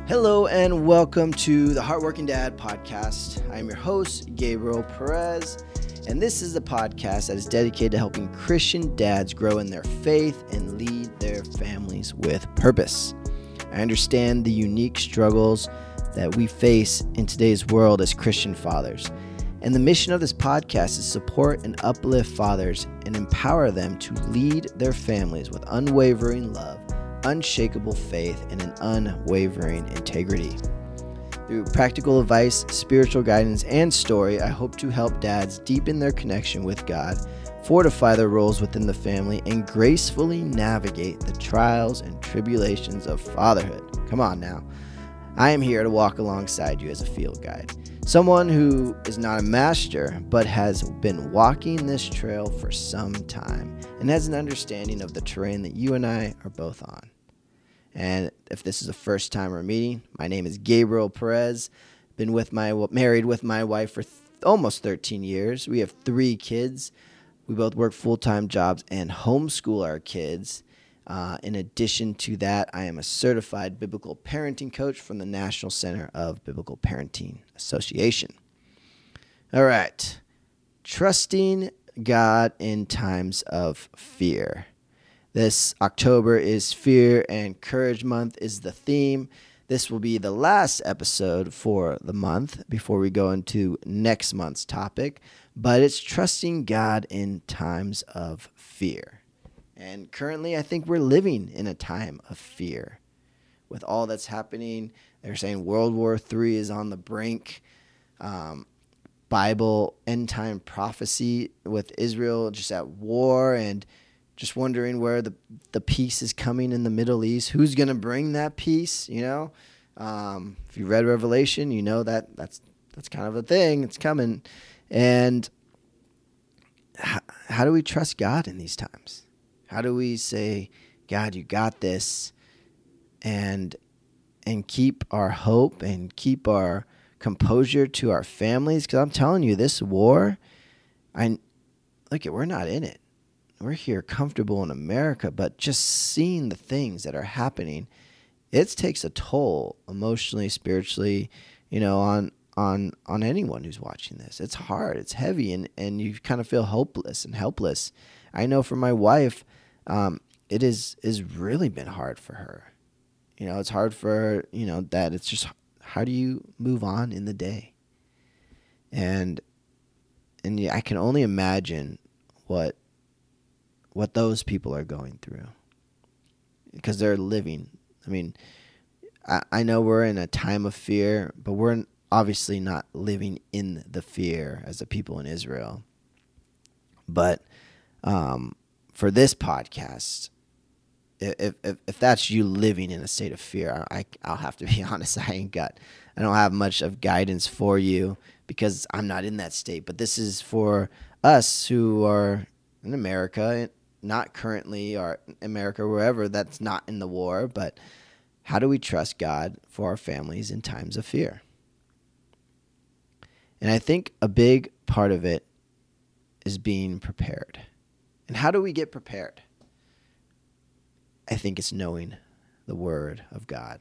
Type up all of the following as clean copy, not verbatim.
Hello and welcome to the Hardworking Dad podcast. I'm your host, Gabriel Perez, and this is the podcast that is dedicated to helping Christian dads grow in their faith and lead their families with purpose. I understand the unique struggles that we face in today's world as Christian fathers, and the mission of this podcast is support and uplift fathers and empower them to lead their families with unwavering love, unshakable faith, and an unwavering integrity. Through practical advice, spiritual guidance, and story, I hope to help dads deepen their connection with God, fortify their roles within the family, and gracefully navigate the trials and tribulations of fatherhood. Come on now. I am here to walk alongside you as a field guide, someone who is not a master, but has been walking this trail for some time and has an understanding of the terrain that you and I are both on. And if this is the first time we're meeting, my name is Gabriel Perez. Been married with my wife for almost 13 years. We have 3 kids. We both work full-time jobs and homeschool our kids. In addition to that, I am a certified biblical parenting coach from the National Center of Biblical Parenting Association. All right. Trusting God in times of fear. This October is Fear and Courage Month is the theme. This will be the last episode for the month before we go into next month's topic, but it's trusting God in times of fear. And currently, I think we're living in a time of fear. With all that's happening, they're saying World War III is on the brink. Bible end-time prophecy with Israel just at war, and just wondering where the peace is coming in the Middle East. Who's going to bring that peace, you know? If you read Revelation, you know that's kind of a thing. It's coming. And how do we trust God in these times? How do we say, God, you got this, and keep our hope and keep our composure to our families? Because I'm telling you, this war, we're not in it. We're here comfortable in America, but just seeing the things that are happening, it takes a toll emotionally, spiritually, on anyone who's watching this. It's hard, it's heavy, and you kind of feel hopeless and helpless. I know for my wife, it is really been hard for her. It's hard for her, that it's just, how do you move on in the day? And I can only imagine what those people are going through, because they're living. I mean, I know we're in a time of fear, but we're obviously not living in the fear as the people in Israel. But for this podcast, if that's you living in a state of fear, I'll have to be honest. I don't have much of guidance for you because I'm not in that state. But this is for us who are in America, not currently, or America, wherever that's not in the war. But how do we trust God for our families in times of fear? And I think a big part of it is being prepared. And how do we get prepared? I think it's knowing the Word of God.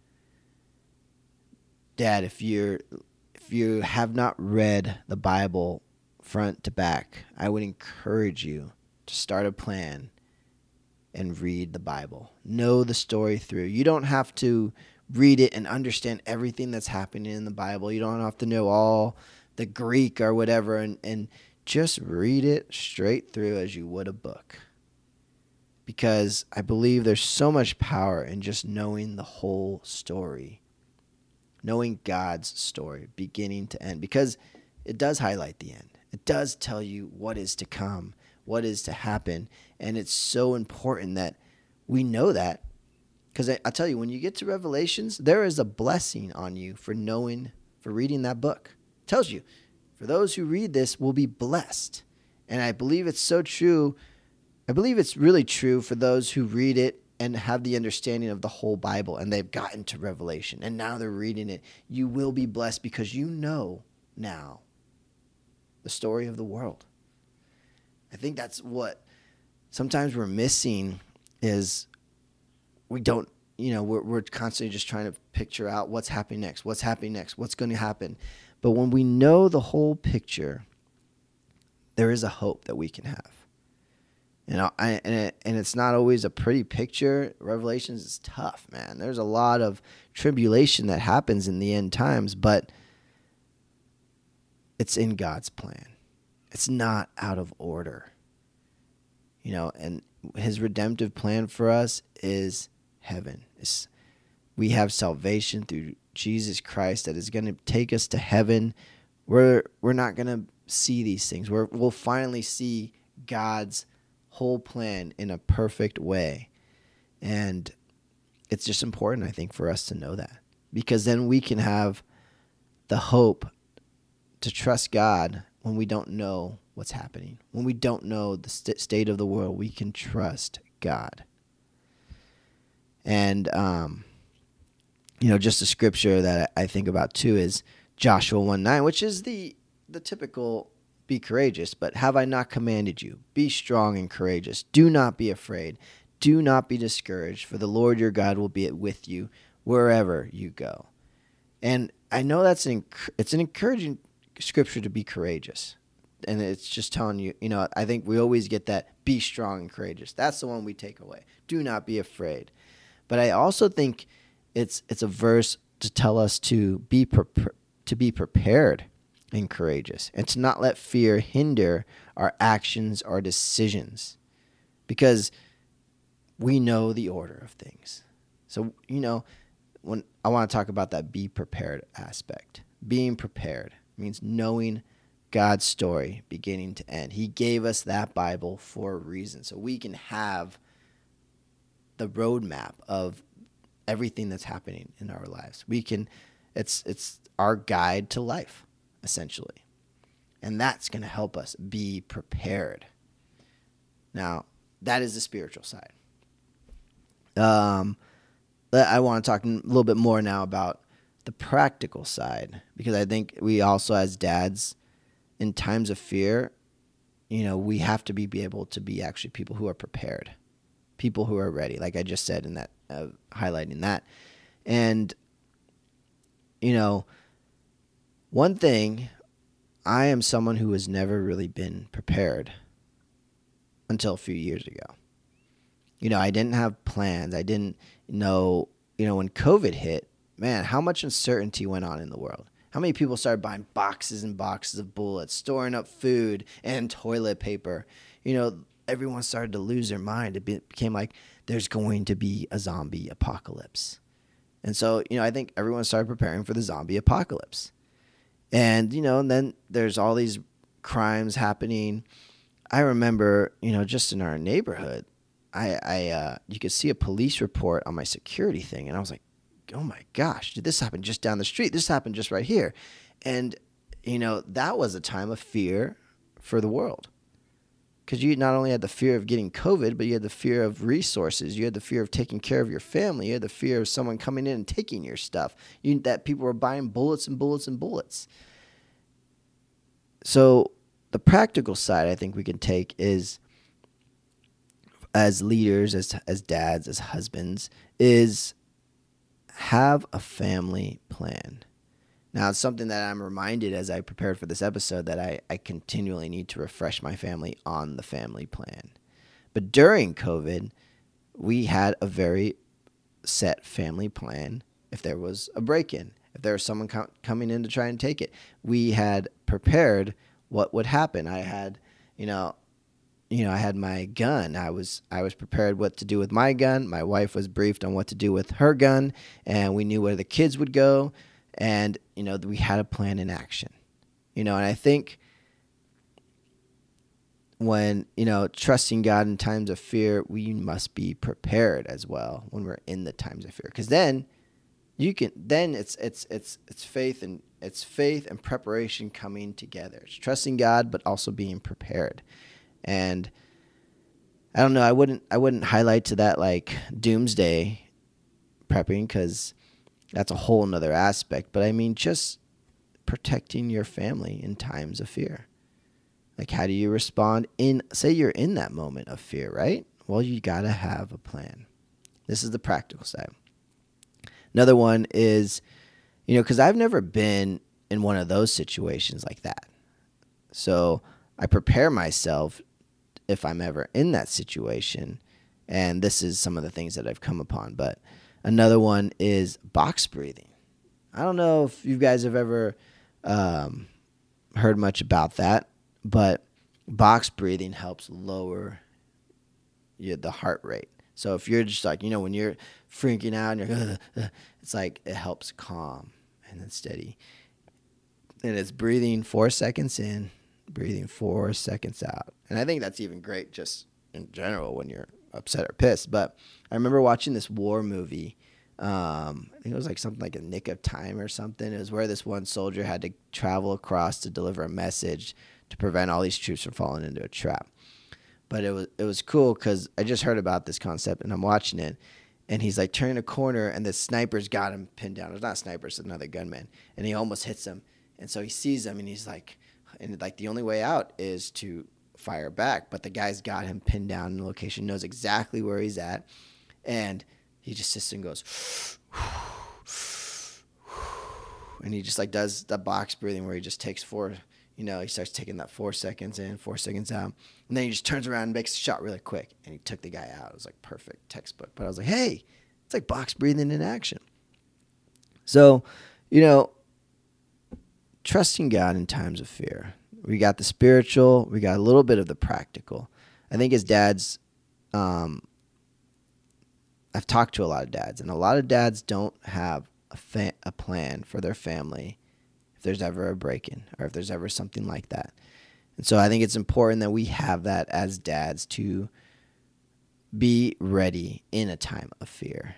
Dad, if you have not read the Bible front to back, I would encourage you to start a plan and read the Bible. Know the story through. You don't have to read it and understand everything that's happening in the Bible. You don't have to know all the Greek or whatever, and just read it straight through as you would a book. Because I believe there's so much power in just knowing the whole story. Knowing God's story, beginning to end. Because it does highlight the end. It does tell you what is to come, what is to happen. And it's so important that we know that. Because I tell you, when you get to Revelations, there is a blessing on you for reading that book. It tells you, for those who read this will be blessed. And I believe it's so true. I believe it's really true for those who read it and have the understanding of the whole Bible, and they've gotten to Revelation, and now they're reading it. You will be blessed because you know now the story of the world. I think that's what sometimes we're missing, is we don't we're constantly just trying to picture out what's happening next, what's going to happen. But when we know the whole picture, there is a hope that we can have. And it's not always a pretty picture. Revelations is tough, man. There's a lot of tribulation that happens in the end times, but it's in God's plan. It's not out of order. And his redemptive plan for us is heaven. We have salvation through Jesus Christ that is going to take us to heaven. We're not going to see these things. We'll finally see God's whole plan in a perfect way. And it's just important, I think, for us to know that, because then we can have the hope to trust God when we don't know what's happening. When we don't know the state of the world, we can trust God. And, just a scripture that I think about too is Joshua 1:9, which is the typical be courageous, but have I not commanded you? Be strong and courageous. Do not be afraid. Do not be discouraged, for the Lord your God will be with you wherever you go. And I know it's an encouraging scripture to be courageous. And it's just telling you, I think we always get that be strong and courageous. That's the one we take away. Do not be afraid. But I also think it's a verse to tell us to be prepared and courageous, and to not let fear hinder our actions or decisions, because we know the order of things. So, when I want to talk about that be prepared aspect, being prepared means knowing God's story beginning to end. He gave us that Bible for a reason, so we can have the roadmap of everything that's happening in our lives. It's our guide to life, essentially. And that's going to help us be prepared. Now, that is the spiritual side. I want to talk a little bit more now about the practical side, because I think we also, as dads, in times of fear, we have to be able to be actually people who are prepared, people who are ready, like I just said in that, highlighting that. And, one thing, I am someone who has never really been prepared until a few years ago. I didn't have plans. I didn't know, when COVID hit, man, how much uncertainty went on in the world. How many people started buying boxes and boxes of bullets, storing up food and toilet paper? Everyone started to lose their mind. It became like there's going to be a zombie apocalypse. And so, I think everyone started preparing for the zombie apocalypse. And, and then there's all these crimes happening. I remember, just in our neighborhood, you could see a police report on my security thing. And I was like, oh my gosh, did this happen just down the street? This happened just right here. And, that was a time of fear for the world. Because you not only had the fear of getting COVID, but you had the fear of resources. You had the fear of taking care of your family. You had the fear of someone coming in and taking your stuff. That people were buying bullets and bullets and bullets. So the practical side I think we can take is, as leaders, as dads, as husbands, is have a family plan. Now, it's something that I'm reminded as I prepared for this episode that I continually need to refresh my family on the family plan. But during COVID, we had a very set family plan. If there was a break-in, if there was someone coming in to try and take it, we had prepared what would happen. I had, I had my gun. I was prepared what to do with my gun. My wife was briefed on what to do with her gun, and we knew where the kids would go. And, we had a plan in action, and I think when, trusting God in times of fear, we must be prepared as well when we're in the times of fear. Because then it's faith and preparation coming together. It's trusting God, but also being prepared. And I don't know, I wouldn't highlight to that like doomsday prepping, because that's a whole nother aspect. But I mean, just protecting your family in times of fear. Like, how do you respond say you're in that moment of fear, right? Well, you got to have a plan. This is the practical side. Another one is, because I've never been in one of those situations like that. So I prepare myself if I'm ever in that situation. And this is some of the things that I've come upon. But another one is box breathing. I don't know if you guys have ever heard much about that, but box breathing helps lower the heart rate. So if you're just like, when you're freaking out and you're, it's like it helps calm and then steady. And it's breathing 4 seconds in, breathing 4 seconds out. And I think that's even great just in general when you're upset or pissed. But I remember watching this war movie. I think it was like something like A Nick of Time or something. It was where this one soldier had to travel across to deliver a message to prevent all these troops from falling into a trap. But it was cool because I just heard about this concept and I'm watching it. And he's like turning a corner and the sniper's got him pinned down. It's not a sniper, it's another gunman. And he almost hits him. And so he sees him and he's like, the only way out is to fire back. But the guy's got him pinned down in the location, knows exactly where he's at. And he just sits and goes, and he just like does the box breathing where he just takes he starts taking that 4 seconds in, 4 seconds out. And then he just turns around and makes a shot really quick. And he took the guy out. It was like perfect textbook. But I was like, hey, it's like box breathing in action. So, trusting God in times of fear. We got the spiritual. We got a little bit of the practical. I think as dads, I've talked to a lot of dads. And a lot of dads don't have a plan for their family if there's ever a break-in or if there's ever something like that. And so I think it's important that we have that as dads to be ready in a time of fear.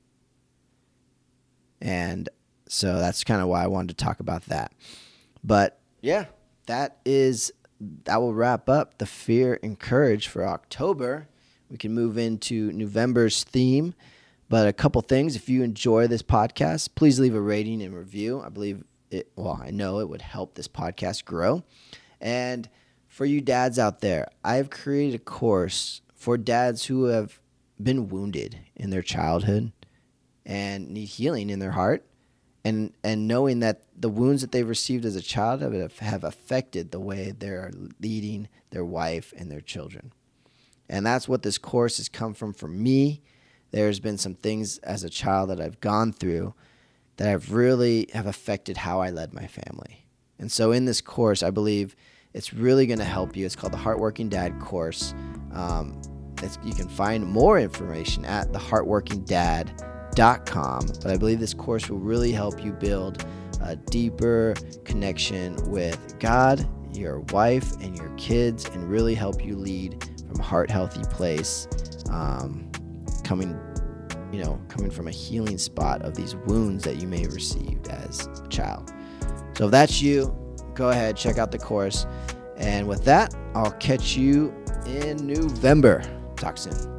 And so that's kind of why I wanted to talk about that. But yeah, that will wrap up the Fear and Courage for October. We can move into November's theme. But a couple things, if you enjoy this podcast, please leave a rating and review. I know it would help this podcast grow. And for you dads out there, I've created a course for dads who have been wounded in their childhood and need healing in their heart. And knowing that the wounds that they've received as a child have affected the way they're leading their wife and their children. And that's what this course has come from for me. There's been some things as a child that I've gone through that have affected how I led my family. And so in this course, I believe it's really going to help you. It's called the Heartworking Dad course. You can find more information at theheartworkingdad.com. But I believe this course will really help you build a deeper connection with God, your wife, and your kids, and really help you lead from a heart-healthy place, coming from a healing spot of these wounds that you may have received as a child. So if that's you, go ahead, check out the course. And with that, I'll catch you in November. Talk soon.